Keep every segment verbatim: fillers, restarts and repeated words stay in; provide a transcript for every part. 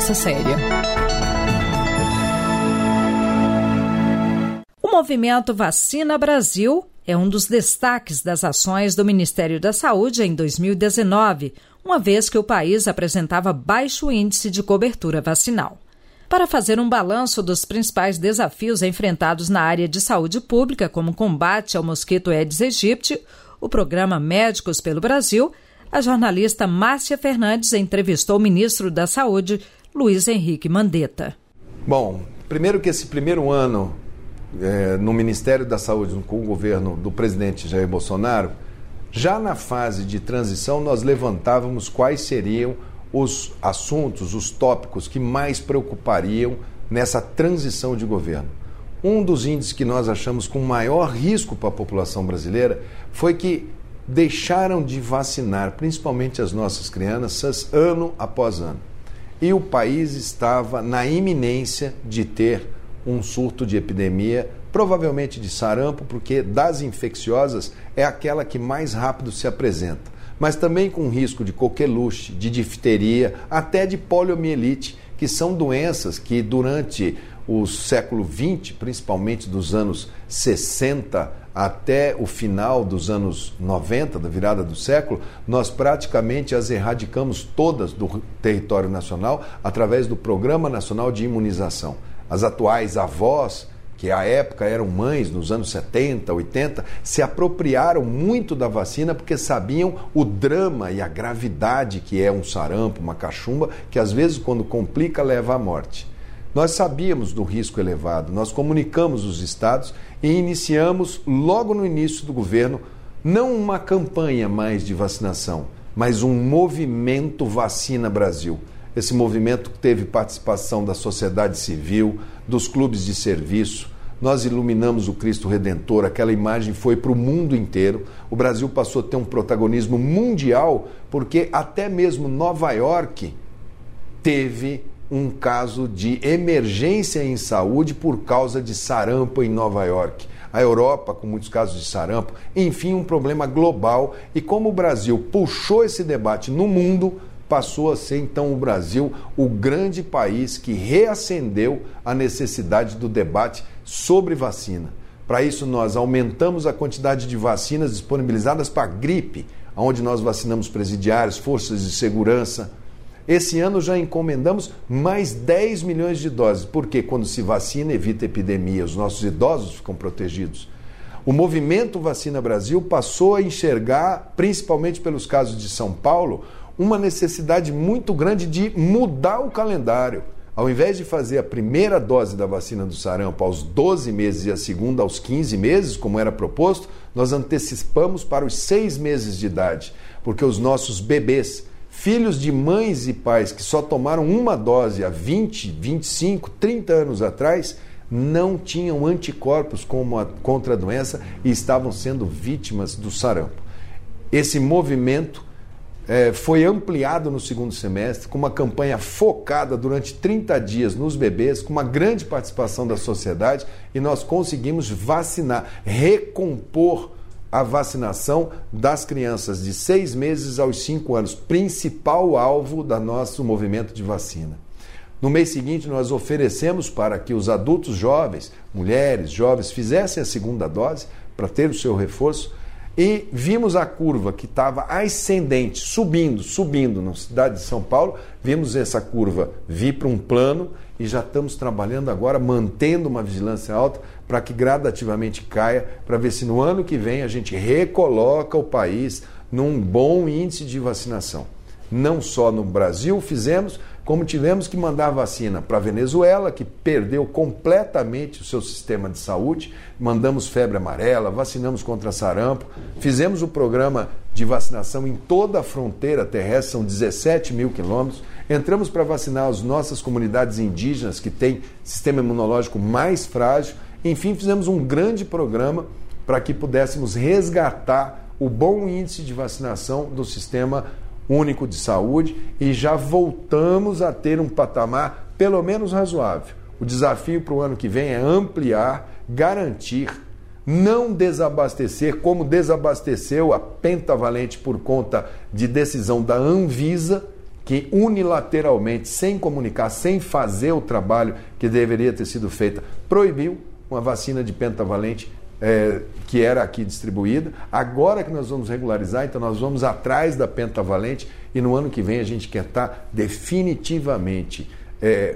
conversa séria. O movimento Vacina Brasil é um dos destaques das ações do Ministério da Saúde em dois mil e dezenove, uma vez que o país apresentava baixo índice de cobertura vacinal. Para fazer um balanço dos principais desafios enfrentados na área de saúde pública, como o combate ao mosquito Aedes aegypti, o programa Médicos pelo Brasil, a jornalista Márcia Fernandes entrevistou o ministro da Saúde, Luiz Henrique Mandetta. Bom, primeiro que esse primeiro ano é, no Ministério da Saúde, com o governo do presidente Jair Bolsonaro, já na fase de transição nós levantávamos quais seriam os assuntos, os tópicos que mais preocupariam nessa transição de governo. Um dos índices que nós achamos com maior risco para a população brasileira foi que deixaram de vacinar, principalmente as nossas crianças, ano após ano. E o país estava na iminência de ter um surto de epidemia, provavelmente de sarampo, porque das infecciosas é aquela que mais rápido se apresenta, mas também com risco de coqueluche, de difteria, até de poliomielite, que são doenças que durante o século vinte, principalmente dos anos sessenta até o final dos anos noventa, da virada do século, nós praticamente as erradicamos todas do território nacional através do Programa Nacional de Imunização. As atuais avós, que à época eram mães nos anos setenta, oitenta, se apropriaram muito da vacina porque sabiam o drama e a gravidade que é um sarampo, uma cachumba, que às vezes quando complica leva à morte. Nós sabíamos do risco elevado, nós comunicamos os estados e iniciamos logo no início do governo não uma campanha mais de vacinação, mas um movimento Vacina Brasil. Esse movimento teve participação da sociedade civil, dos clubes de serviço. Nós iluminamos o Cristo Redentor, aquela imagem foi para o mundo inteiro. O Brasil passou a ter um protagonismo mundial, porque até mesmo Nova York teve um caso de emergência em saúde por causa de sarampo em Nova York. A Europa com muitos casos de sarampo, enfim, um problema global. E como o Brasil puxou esse debate no mundo, passou a ser então o Brasil o grande país que reacendeu a necessidade do debate sobre vacina. Para isso nós aumentamos a quantidade de vacinas disponibilizadas para a gripe, onde nós vacinamos presidiários, forças de segurança. Esse ano já encomendamos mais dez milhões de doses, porque quando se vacina evita epidemia, os nossos idosos ficam protegidos. O movimento Vacina Brasil passou a enxergar, principalmente pelos casos de São Paulo, uma necessidade muito grande de mudar o calendário. Ao invés de fazer a primeira dose da vacina do sarampo aos doze meses e a segunda aos quinze meses, como era proposto, nós antecipamos para os seis meses de idade, porque os nossos bebês, filhos de mães e pais que só tomaram uma dose há vinte, vinte e cinco, trinta anos atrás, não tinham anticorpos contra a doença e estavam sendo vítimas do sarampo. Esse movimento é, foi ampliado no segundo semestre, com uma campanha focada durante trinta dias nos bebês, com uma grande participação da sociedade, e nós conseguimos vacinar, recompor a vacinação das crianças de seis meses aos cinco anos, principal alvo do nosso movimento de vacina. No mês seguinte, nós oferecemos para que os adultos jovens, mulheres, jovens, fizessem a segunda dose para ter o seu reforço, e vimos a curva que estava ascendente, subindo, subindo na cidade de São Paulo, vimos essa curva vir para um plano e já estamos trabalhando agora, mantendo uma vigilância alta para que gradativamente caia, para ver se no ano que vem a gente recoloca o país num bom índice de vacinação. Não só no Brasil fizemos, como tivemos que mandar vacina para a Venezuela, que perdeu completamente o seu sistema de saúde, mandamos febre amarela, vacinamos contra sarampo, fizemos o programa de vacinação em toda a fronteira terrestre, são dezessete mil quilômetros, entramos para vacinar as nossas comunidades indígenas, que têm sistema imunológico mais frágil, enfim, fizemos um grande programa para que pudéssemos resgatar o bom índice de vacinação do sistema único de saúde e já voltamos a ter um patamar pelo menos razoável. O desafio para o ano que vem é ampliar, garantir, não desabastecer como desabasteceu a pentavalente por conta de decisão da Anvisa, que que unilateralmente, sem comunicar, sem fazer o trabalho que deveria ter sido feito, proibiu uma vacina de pentavalente é, que era aqui distribuída. Agora que nós vamos regularizar, então nós vamos atrás da pentavalente e no ano que vem a gente quer estar definitivamente é,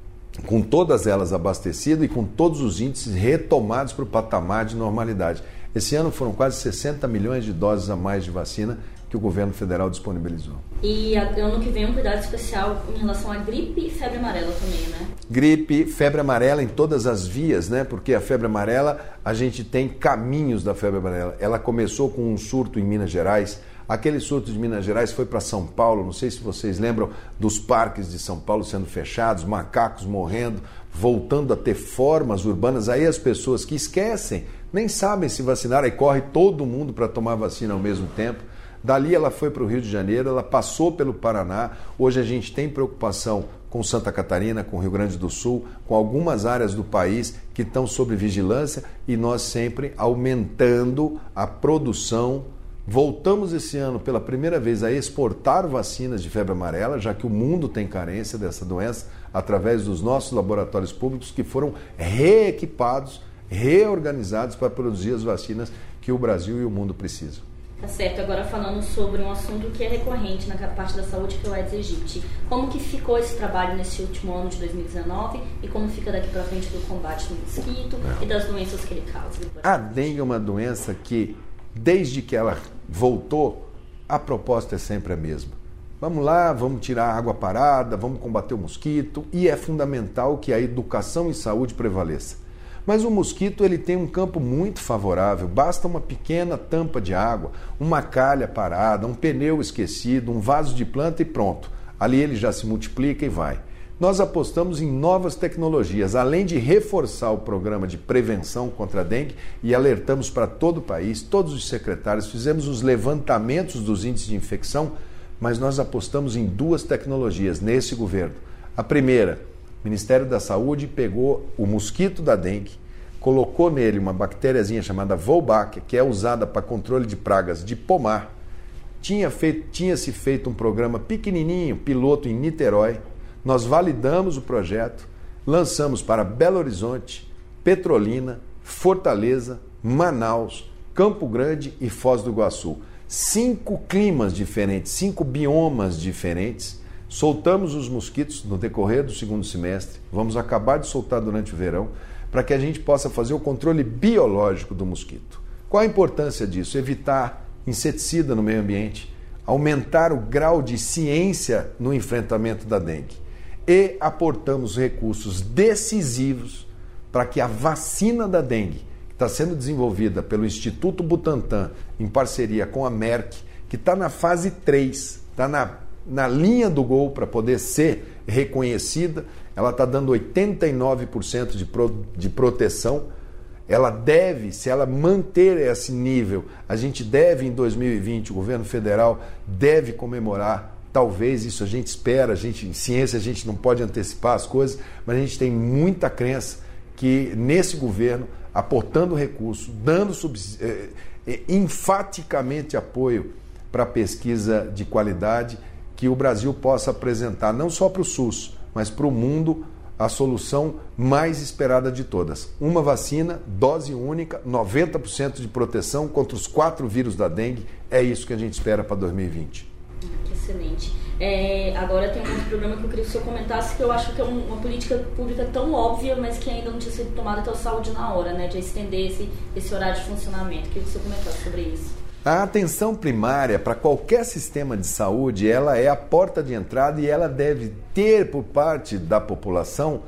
com todas elas abastecidas e com todos os índices retomados para o patamar de normalidade. Esse ano foram quase sessenta milhões de doses a mais de vacina que o governo federal disponibilizou. E ano que vem um cuidado especial em relação à gripe e febre amarela também, né? Gripe, febre amarela em todas as vias, né? Porque a febre amarela, a gente tem caminhos da febre amarela. Ela começou com um surto em Minas Gerais. Aquele surto de Minas Gerais foi para São Paulo. Não sei se vocês lembram dos parques de São Paulo sendo fechados, macacos morrendo, voltando a ter formas urbanas. Aí as pessoas que esquecem, nem sabem se vacinar, aí corre todo mundo para tomar vacina ao mesmo tempo. Dali ela foi para o Rio de Janeiro, ela passou pelo Paraná. Hoje a gente tem preocupação com Santa Catarina, com Rio Grande do Sul, com algumas áreas do país que estão sob vigilância e nós sempre aumentando a produção. Voltamos esse ano pela primeira vez a exportar vacinas de febre amarela, já que o mundo tem carência dessa doença, através dos nossos laboratórios públicos que foram reequipados, reorganizados para produzir as vacinas que o Brasil e o mundo precisam. Tá certo, agora falando sobre um assunto que é recorrente na parte da saúde, que é o Aedes aegypti. Como que ficou esse trabalho nesse último ano de dois mil e dezenove e como fica daqui para frente do combate do mosquito é. e das doenças que ele causa? A dengue é uma doença que, desde que ela voltou, a proposta é sempre a mesma. Vamos lá, vamos tirar a água parada, vamos combater o mosquito e é fundamental que a educação em saúde prevaleça. Mas o mosquito ele tem um campo muito favorável, basta uma pequena tampa de água, uma calha parada, um pneu esquecido, um vaso de planta e pronto. Ali ele já se multiplica e vai. Nós apostamos em novas tecnologias, além de reforçar o programa de prevenção contra a dengue e alertamos para todo o país, todos os secretários, fizemos os levantamentos dos índices de infecção, mas nós apostamos em duas tecnologias nesse governo. A primeira, o Ministério da Saúde pegou o mosquito da dengue, colocou nele uma bactériazinha chamada Wolbachia, que é usada para controle de pragas de pomar. Tinha feito, tinha-se feito um programa pequenininho, piloto em Niterói. Nós validamos o projeto, lançamos para Belo Horizonte, Petrolina, Fortaleza, Manaus, Campo Grande e Foz do Iguaçu. Cinco climas diferentes, cinco biomas diferentes. Soltamos os mosquitos no decorrer do segundo semestre, vamos acabar de soltar durante o verão, para que a gente possa fazer o controle biológico do mosquito. Qual a importância disso? Evitar inseticida no meio ambiente, aumentar o grau de ciência no enfrentamento da dengue. E aportamos recursos decisivos para que a vacina da dengue, que está sendo desenvolvida pelo Instituto Butantan, em parceria com a Merck, que está na fase três, está na na linha do gol para poder ser reconhecida, ela está dando oitenta e nove por cento de, pro, de proteção, ela deve, se ela manter esse nível, a gente deve em dois mil e vinte, o governo federal deve comemorar, talvez isso a gente espera, a gente, em ciência a gente não pode antecipar as coisas, mas a gente tem muita crença que nesse governo, aportando recursos, dando subs, eh, eh, enfaticamente apoio para a pesquisa de qualidade, que o Brasil possa apresentar não só para o SUS, mas para o mundo a solução mais esperada de todas. Uma vacina, dose única, noventa por cento de proteção contra os quatro vírus da dengue. É isso que a gente espera para dois mil e vinte. Que excelente. É, agora tem um outro programa que eu queria que o senhor comentasse, que eu acho que é uma política pública tão óbvia, mas que ainda não tinha sido tomada até o Saúde na Hora, né, de estender esse, esse horário de funcionamento. Eu queria que o senhor comentasse sobre isso. A atenção primária para qualquer sistema de saúde, ela é a porta de entrada e ela deve ter por parte da população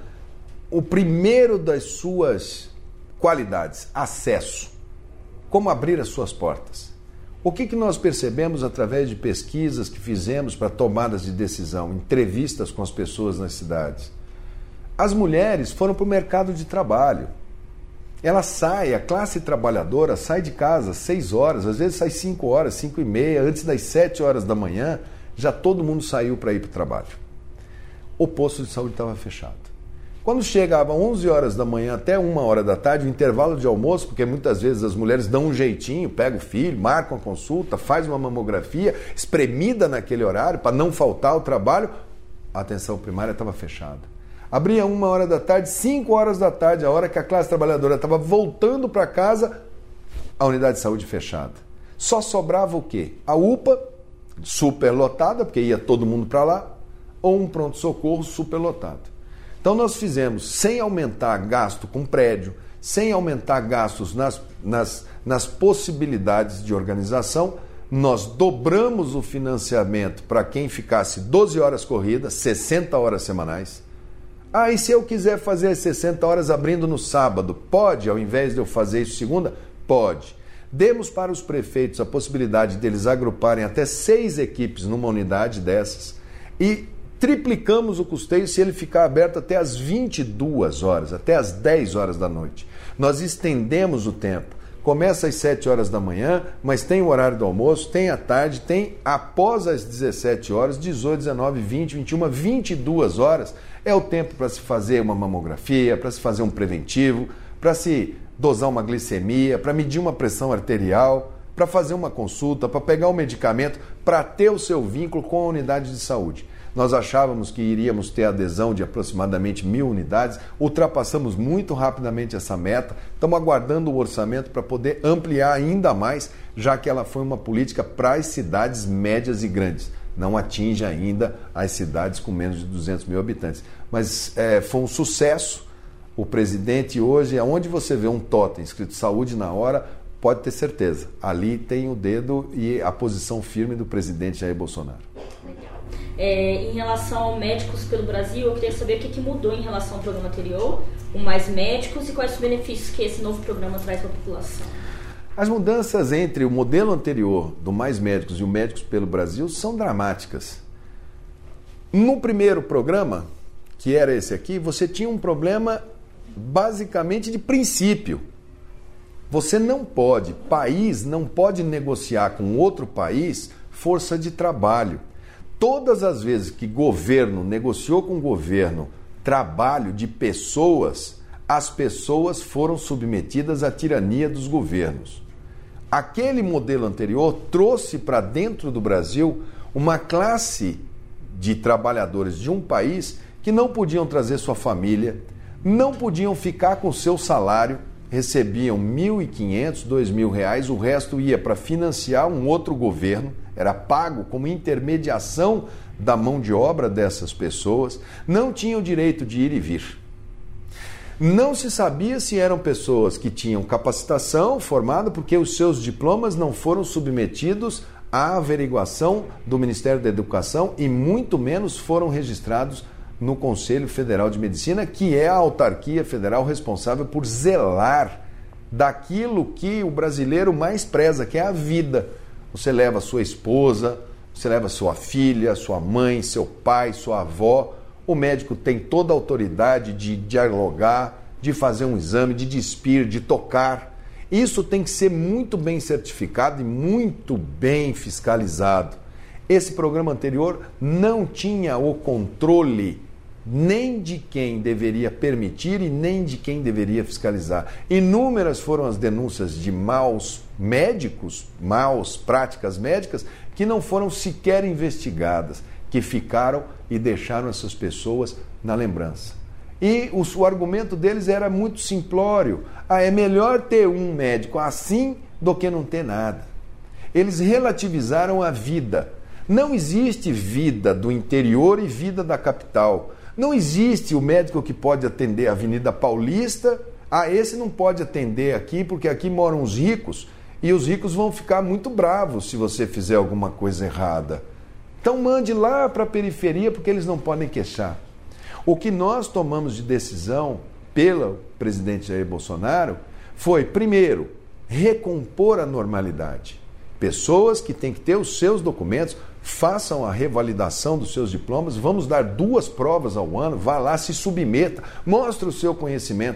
o primeiro das suas qualidades, acesso. Como abrir as suas portas. O que, que nós percebemos através de pesquisas que fizemos para tomadas de decisão, entrevistas com as pessoas nas cidades? As mulheres foram para o mercado de trabalho. Ela sai, a classe trabalhadora sai de casa às seis horas, às vezes sai cinco horas, cinco e meia, antes das sete horas da manhã, já todo mundo saiu para ir para o trabalho. O posto de saúde estava fechado. Quando chegava onze horas da manhã até uma hora da tarde, o intervalo de almoço, porque muitas vezes as mulheres dão um jeitinho, pegam o filho, marcam a consulta, faz uma mamografia, espremida naquele horário, para não faltar ao trabalho, a atenção primária estava fechada. Abria uma hora da tarde, cinco horas da tarde, a hora que a classe trabalhadora estava voltando para casa, a unidade de saúde fechada. Só sobrava o quê? A U P A, superlotada, porque ia todo mundo para lá, ou um pronto-socorro superlotado. Então nós fizemos, sem aumentar gasto com prédio, sem aumentar gastos nas, nas, nas possibilidades de organização, nós dobramos o financiamento para quem ficasse doze horas corridas, sessenta horas semanais. Ah, e se eu quiser fazer as sessenta horas abrindo no sábado, pode, ao invés de eu fazer isso segunda? Pode. Demos para os prefeitos a possibilidade deles agruparem até seis equipes numa unidade dessas e triplicamos o custeio se ele ficar aberto até as vinte e duas horas, até as dez horas da noite. Nós estendemos o tempo. Começa às sete horas da manhã, mas tem o horário do almoço, tem à tarde, tem após as dezessete horas, dezoito, dezenove, vinte, vinte e uma, vinte e duas horas. É o tempo para se fazer uma mamografia, para se fazer um preventivo, para se dosar uma glicemia, para medir uma pressão arterial, para fazer uma consulta, para pegar um medicamento, para ter o seu vínculo com a unidade de saúde. Nós achávamos que iríamos ter adesão de aproximadamente mil unidades, ultrapassamos muito rapidamente essa meta, estamos aguardando o orçamento para poder ampliar ainda mais, já que ela foi uma política para as cidades médias e grandes. Não atinge ainda as cidades com menos de duzentos mil habitantes. Mas é, foi um sucesso. O presidente hoje, aonde você vê um totem escrito saúde na hora, pode ter certeza, ali tem o dedo e a posição firme do presidente Jair Bolsonaro. Legal. É, em relação ao Médicos pelo Brasil, eu queria saber o que, que mudou em relação ao programa anterior, o Mais Médicos, e quais os benefícios que esse novo programa traz para a população. As mudanças entre o modelo anterior do Mais Médicos e o Médicos pelo Brasil são dramáticas. No primeiro programa, que era esse aqui, você tinha um problema basicamente de princípio. Você não pode, país não pode negociar com outro país força de trabalho. Todas as vezes que governo negociou com governo trabalho de pessoas, as pessoas foram submetidas à tirania dos governos. Aquele modelo anterior trouxe para dentro do Brasil uma classe de trabalhadores de um país que não podiam trazer sua família, não podiam ficar com seu salário, recebiam mil e quinhentos, dois mil reais, o resto ia para financiar um outro governo, era pago como intermediação da mão de obra dessas pessoas, não tinham direito de ir e vir. Não se sabia se eram pessoas que tinham capacitação formada, porque os seus diplomas não foram submetidos à averiguação do Ministério da Educação e muito menos foram registrados no Conselho Federal de Medicina, que é a autarquia federal responsável por zelar daquilo que o brasileiro mais preza, que é a vida. Você leva sua esposa, você leva sua filha, sua mãe, seu pai, sua avó. O médico tem toda a autoridade de dialogar, de fazer um exame, de despir, de tocar. Isso tem que ser muito bem certificado e muito bem fiscalizado. Esse programa anterior não tinha o controle nem de quem deveria permitir e nem de quem deveria fiscalizar. Inúmeras foram as denúncias de maus médicos, maus práticas médicas, que não foram sequer investigadas, que ficaram e deixaram essas pessoas na lembrança. E o, o argumento deles era muito simplório. Ah, é melhor ter um médico assim do que não ter nada. Eles relativizaram a vida. Não existe vida do interior e vida da capital. Não existe o médico que pode atender a Avenida Paulista. Ah, esse não pode atender aqui porque aqui moram os ricos e os ricos vão ficar muito bravos se você fizer alguma coisa errada. Então mande lá para a periferia porque eles não podem queixar. O que nós tomamos de decisão pelo presidente Jair Bolsonaro foi, primeiro, recompor a normalidade. Pessoas que têm que ter os seus documentos, façam a revalidação dos seus diplomas, vamos dar duas provas ao ano, vá lá, se submeta, mostre o seu conhecimento.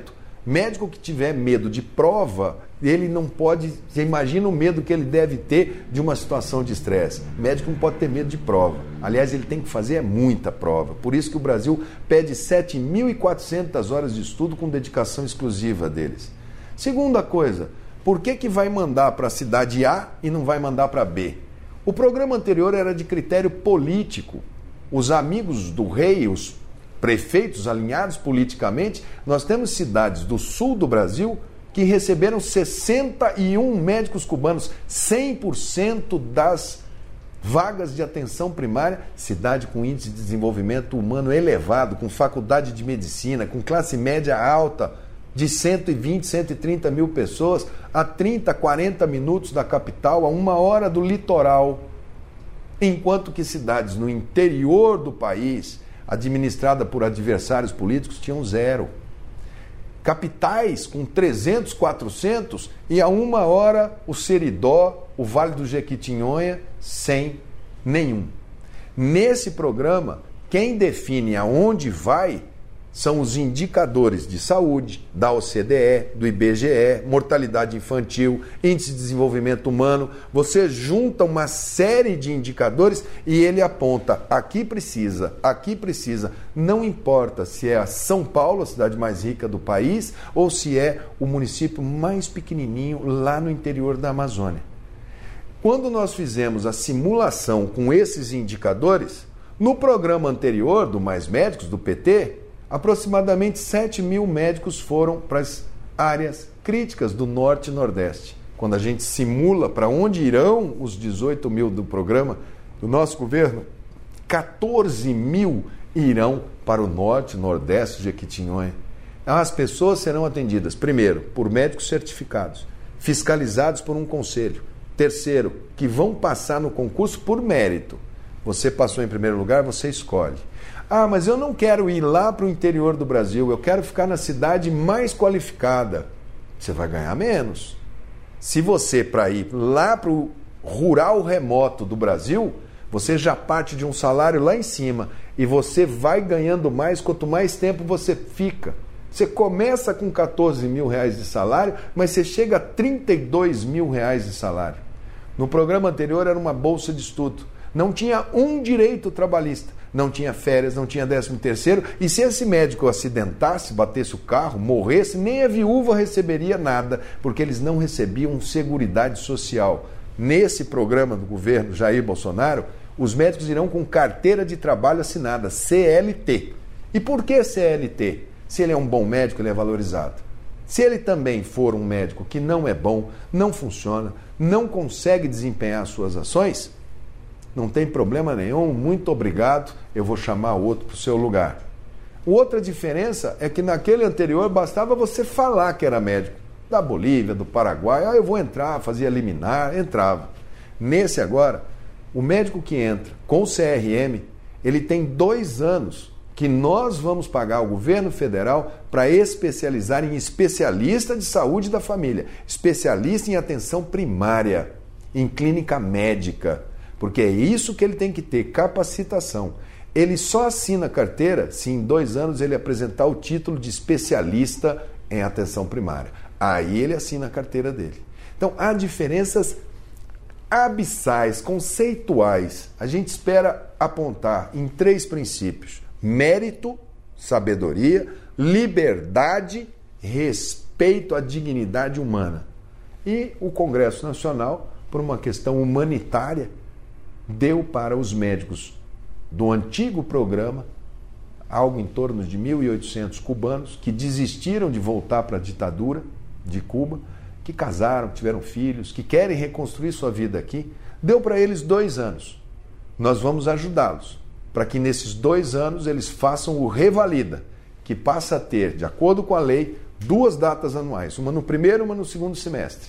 Médico que tiver medo de prova, ele não pode... Você imagina o medo que ele deve ter de uma situação de estresse. Médico não pode ter medo de prova. Aliás, ele tem que fazer muita prova. Por isso que o Brasil pede sete mil e quatrocentas horas de estudo com dedicação exclusiva deles. Segunda coisa, por que que vai mandar para a cidade A e não vai mandar para B? O programa anterior era de critério político. Os amigos do rei, os prefeitos alinhados politicamente, nós temos cidades do sul do Brasil que receberam sessenta e um médicos cubanos, cem por cento das vagas de atenção primária, cidade com índice de desenvolvimento humano elevado, com faculdade de medicina, com classe média alta, de cento e vinte, cento e trinta mil pessoas, a trinta, quarenta minutos da capital, a uma hora do litoral. Enquanto que cidades no interior do país, administrada por adversários políticos, tinham zero. Capitais com trezentos, quatrocentos e a uma hora o Seridó, o Vale do Jequitinhonha, sem nenhum. Nesse programa, quem define aonde vai são os indicadores de saúde, da O C D E, do I B G E, mortalidade infantil, índice de desenvolvimento humano. Você junta uma série de indicadores e ele aponta, aqui precisa, aqui precisa. Não importa se é a São Paulo, a cidade mais rica do país, ou se é o município mais pequenininho lá no interior da Amazônia. Quando nós fizemos a simulação com esses indicadores, no programa anterior do Mais Médicos, do P T, aproximadamente sete mil médicos foram para as áreas críticas do Norte e Nordeste. Quando a gente simula para onde irão os dezoito mil do programa do nosso governo, quatorze mil irão para o Norte, Nordeste, Jequitinhonha. As pessoas serão atendidas, primeiro, por médicos certificados, fiscalizados por um conselho. Terceiro, que vão passar no concurso por mérito. Você passou em primeiro lugar, você escolhe. Ah, mas eu não quero ir lá para o interior do Brasil, eu quero ficar na cidade mais qualificada. Você vai ganhar menos. Se você, para ir lá para o rural remoto do Brasil, você já parte de um salário lá em cima e você vai ganhando mais quanto mais tempo você fica. Você começa com quatorze mil reais de salário, mas você chega a trinta e dois mil reais de salário. No programa anterior era uma bolsa de estudo. Não tinha um direito trabalhista. Não tinha férias, não tinha décimo terceiro, e se esse médico acidentasse, batesse o carro, morresse, nem a viúva receberia nada, porque eles não recebiam seguridade social. Nesse programa do governo Jair Bolsonaro, os médicos irão com carteira de trabalho assinada, C L T. E por que C L T? Se ele é um bom médico, ele é valorizado. Se ele também for um médico que não é bom, não funciona, não consegue desempenhar suas ações, não tem problema nenhum, muito obrigado, eu vou chamar outro para o seu lugar. Outra diferença é que naquele anterior bastava você falar que era médico. Da Bolívia, do Paraguai, ah, eu vou entrar, fazia liminar, entrava. Nesse agora, o médico que entra com o C R M, ele tem dois anos que nós vamos pagar ao governo federal para especializar em especialista de saúde da família, especialista em atenção primária, em clínica médica. Porque é isso que ele tem que ter, capacitação. Ele só assina a carteira se em dois anos ele apresentar o título de especialista em atenção primária. Aí ele assina a carteira dele. Então, há diferenças abissais, conceituais. A gente espera apontar em três princípios: mérito, sabedoria, liberdade, respeito à dignidade humana. E o Congresso Nacional, por uma questão humanitária, deu para os médicos do antigo programa algo em torno de mil e oitocentos cubanos que desistiram de voltar para a ditadura de Cuba, que casaram, tiveram filhos, que querem reconstruir sua vida aqui. Deu para eles dois anos. Nós vamos ajudá-los para que nesses dois anos eles façam o revalida, que passa a ter, de acordo com a lei, duas datas anuais, uma no primeiro e uma no segundo semestre.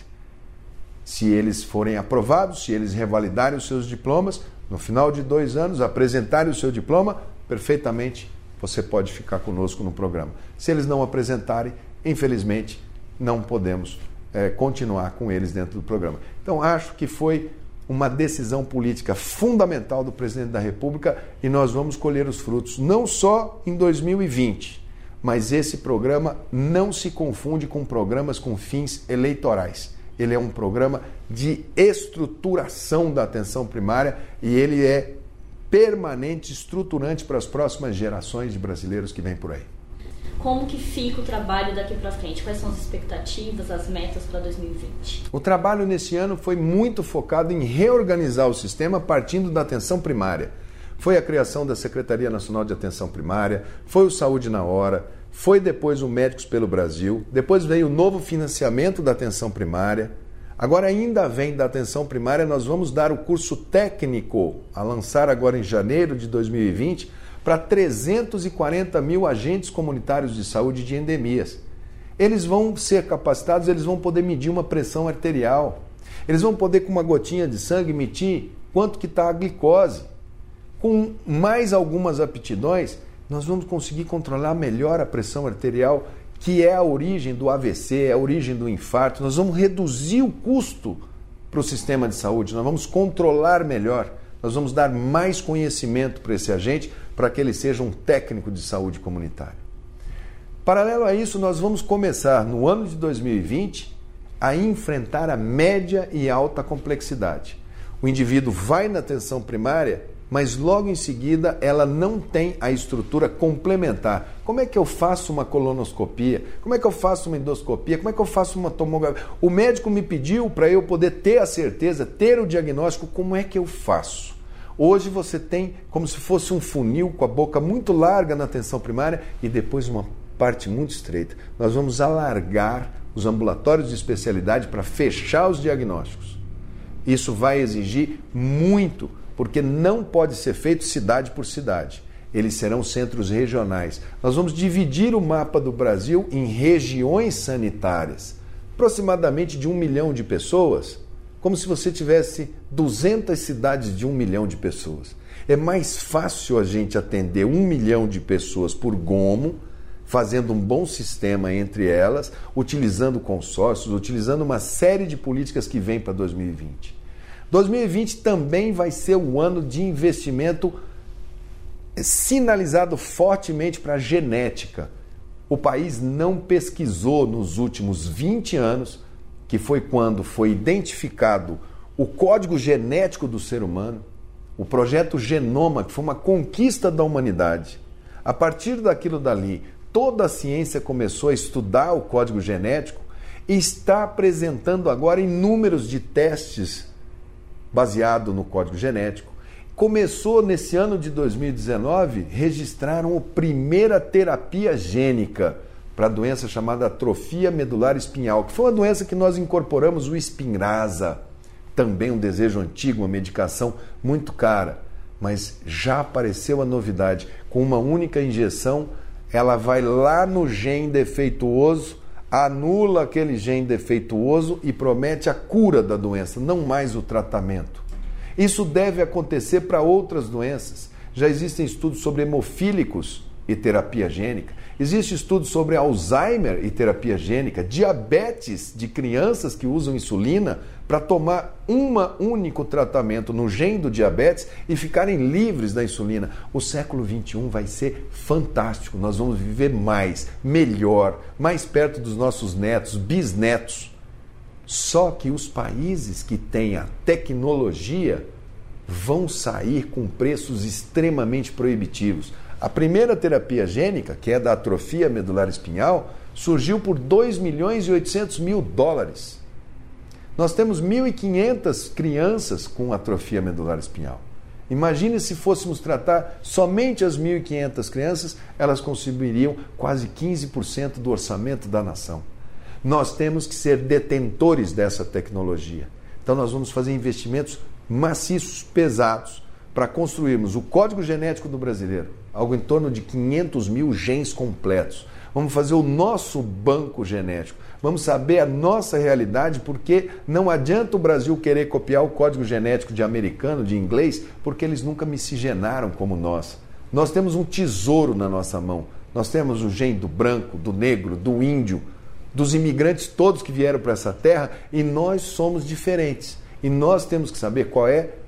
Se eles forem aprovados, se eles revalidarem os seus diplomas, no final de dois anos, apresentarem o seu diploma, perfeitamente você pode ficar conosco no programa. Se eles não apresentarem, infelizmente, não podemos é, continuar com eles dentro do programa. Então, acho que foi uma decisão política fundamental do presidente da República e nós vamos colher os frutos, não só em dois mil e vinte, mas esse programa não se confunde com programas com fins eleitorais. Ele é um programa de estruturação da atenção primária e ele é permanente, estruturante para as próximas gerações de brasileiros que vêm por aí. Como que fica o trabalho daqui para frente? Quais são as expectativas, as metas para dois mil e vinte? O trabalho nesse ano foi muito focado em reorganizar o sistema partindo da atenção primária. Foi a criação da Secretaria Nacional de Atenção Primária, foi o Saúde na Hora, foi depois o Médicos pelo Brasil, depois veio o novo financiamento da atenção primária. Agora ainda vem da atenção primária, nós vamos dar o curso técnico a lançar agora em janeiro de dois mil e vinte para trezentos e quarenta mil agentes comunitários de saúde de endemias. Eles vão ser capacitados, eles vão poder medir uma pressão arterial, eles vão poder com uma gotinha de sangue medir quanto que está a glicose. Com mais algumas aptidões, nós vamos conseguir controlar melhor a pressão arterial, que é a origem do A V C, é a origem do infarto. Nós vamos reduzir o custo para o sistema de saúde, nós vamos controlar melhor, nós vamos dar mais conhecimento para esse agente, para que ele seja um técnico de saúde comunitária. Paralelo a isso, nós vamos começar no ano de dois mil e vinte a enfrentar a média e alta complexidade. O indivíduo vai na atenção primária, mas logo em seguida ela não tem a estrutura complementar. Como é que eu faço uma colonoscopia? Como é que eu faço uma endoscopia? Como é que eu faço uma tomografia? O médico me pediu para eu poder ter a certeza, ter o diagnóstico, como é que eu faço? Hoje você tem como se fosse um funil com a boca muito larga na atenção primária e depois uma parte muito estreita. Nós vamos alargar os ambulatórios de especialidade para fechar os diagnósticos. Isso vai exigir muito, porque não pode ser feito cidade por cidade. Eles serão centros regionais. Nós vamos dividir o mapa do Brasil em regiões sanitárias, aproximadamente de um milhão de pessoas, como se você tivesse duzentas cidades de um milhão de pessoas. É mais fácil a gente atender um milhão de pessoas por gomo, fazendo um bom sistema entre elas, utilizando consórcios, utilizando uma série de políticas que vem para dois mil e vinte. dois mil e vinte também vai ser um ano de investimento sinalizado fortemente para a genética. O país não pesquisou nos últimos vinte anos, que foi quando foi identificado o código genético do ser humano, o projeto Genoma, que foi uma conquista da humanidade. A partir daquilo dali, toda a ciência começou a estudar o código genético e está apresentando agora inúmeros de testes baseado no código genético. Começou nesse ano de dois mil e dezenove, registraram a primeira terapia gênica para a doença chamada atrofia medular espinhal, que foi uma doença que nós incorporamos o Spinraza, também um desejo antigo, uma medicação muito cara, mas já apareceu a novidade, com uma única injeção, ela vai lá no gene defeituoso, anula aquele gene defeituoso e promete a cura da doença, não mais o tratamento. Isso deve acontecer para outras doenças. Já existem estudos sobre hemofílicos e terapia gênica. Existe estudo sobre Alzheimer e terapia gênica, diabetes de crianças que usam insulina para tomar um único tratamento no gene do diabetes e ficarem livres da insulina. O século vinte e um vai ser fantástico. Nós vamos viver mais, melhor, mais perto dos nossos netos, bisnetos. Só que os países que têm a tecnologia vão sair com preços extremamente proibitivos. A primeira terapia gênica, que é da atrofia medular espinhal, surgiu por dois milhões e oitocentos mil dólares. Nós temos mil e quinhentas crianças com atrofia medular espinhal. Imagine se fôssemos tratar somente as mil e quinhentas crianças, elas consumiriam quase quinze por cento do orçamento da nação. Nós temos que ser detentores dessa tecnologia. Então nós vamos fazer investimentos maciços, pesados, para construirmos o código genético do brasileiro, algo em torno de quinhentos mil genes completos. Vamos fazer o nosso banco genético. Vamos saber a nossa realidade, porque não adianta o Brasil querer copiar o código genético de americano, de inglês, porque eles nunca miscigenaram como nós. Nós temos um tesouro na nossa mão. Nós temos o gene do branco, do negro, do índio, dos imigrantes todos que vieram para essa terra, e nós somos diferentes. E nós temos que saber qual é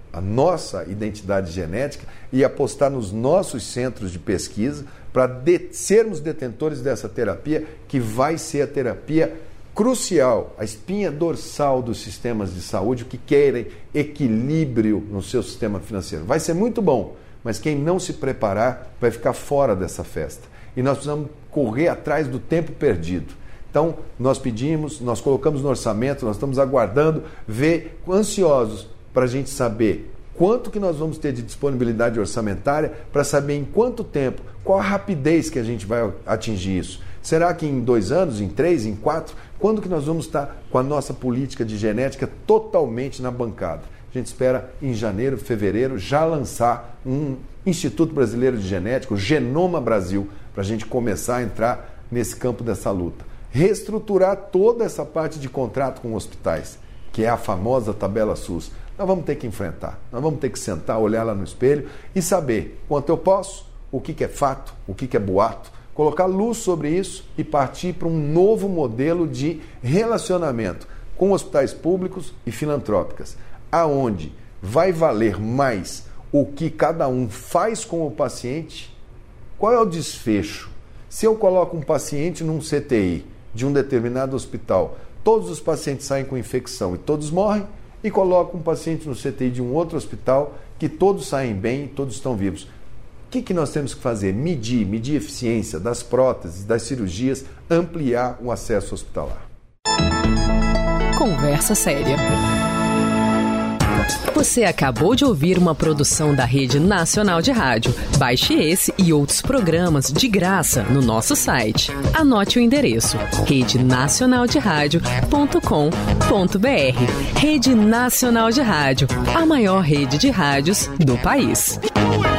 a nossa identidade genética e apostar nos nossos centros de pesquisa para de, sermos detentores dessa terapia, que vai ser a terapia crucial, a espinha dorsal dos sistemas de saúde que querem equilíbrio no seu sistema financeiro. Vai ser muito bom, mas quem não se preparar vai ficar fora dessa festa. E nós precisamos correr atrás do tempo perdido. Então, nós pedimos, nós colocamos no orçamento, nós estamos aguardando, ver, ansiosos para a gente saber quanto que nós vamos ter de disponibilidade orçamentária para saber em quanto tempo, qual a rapidez que a gente vai atingir isso. Será que em dois anos, em três, em quatro? Quando que nós vamos estar com a nossa política de genética totalmente na bancada? A gente espera em janeiro, fevereiro, já lançar um Instituto Brasileiro de Genética, o Genoma Brasil, para a gente começar a entrar nesse campo dessa luta. Reestruturar toda essa parte de contrato com hospitais, que é a famosa tabela SUS. Nós vamos ter que enfrentar, nós vamos ter que sentar, olhar lá no espelho e saber quanto eu posso, o que, que é fato, o que, que é boato, colocar luz sobre isso e partir para um novo modelo de relacionamento com hospitais públicos e filantrópicas, aonde vai valer mais o que cada um faz com o paciente. Qual é o desfecho? Se eu coloco um paciente num C T I de um determinado hospital, todos os pacientes saem com infecção e todos morrem, e coloco um paciente no C T I de um outro hospital que todos saem bem e todos estão vivos. O que, que nós temos que fazer? Medir, medir a eficiência das próteses, das cirurgias, ampliar o acesso hospitalar. Conversa séria. Você acabou de ouvir uma produção da Rede Nacional de Rádio. Baixe esse e outros programas de graça no nosso site. Anote o endereço: rede nacional de rádio ponto com ponto b r. Rede Nacional de Rádio, a maior rede de rádios do país.